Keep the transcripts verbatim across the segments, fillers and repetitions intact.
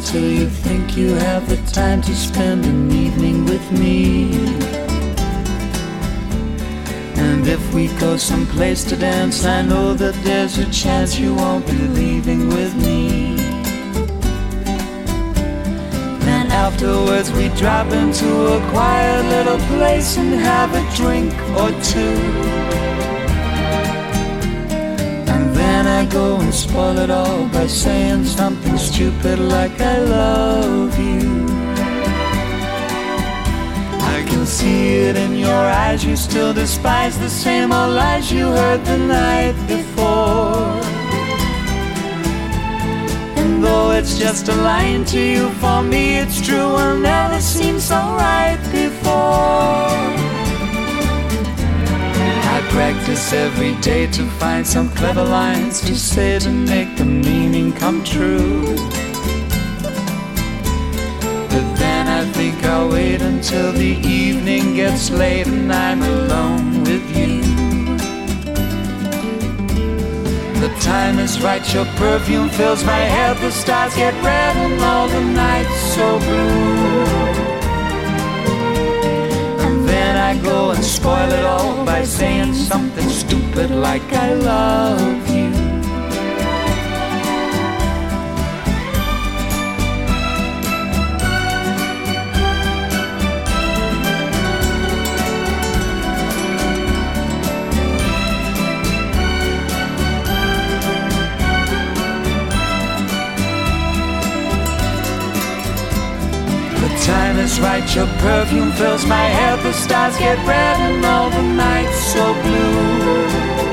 until you think you have the time to spend an evening with me. And if we go someplace to dance, I know that there's a chance you won't be leaving with me. Then afterwards we drop into a quiet little place and have a drink or two. And then I go and spoil it all by saying something stupid like I love you. I can see it in your eyes, you still despise the same old lies you heard the night before. And though it's just a line to you, for me it's true, will never seem so right before. I practice every day to find some clever lines to say to make the meaning come true. But then I think I'll wait until the evening gets late and I'm alone with you. The time is right, your perfume fills my head, the stars get red and all the nights so blue. And then I go and spoil it all by saying something stupid like I love you. Time is right, your perfume fills my head, the stars get red and all the nights so blue.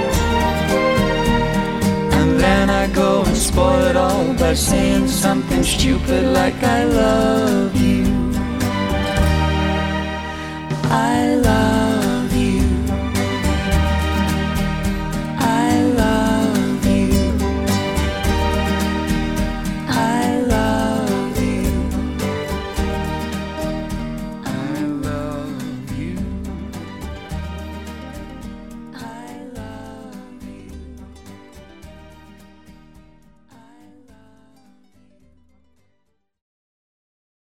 And then I go and spoil it all by saying something stupid like I love you. I love you.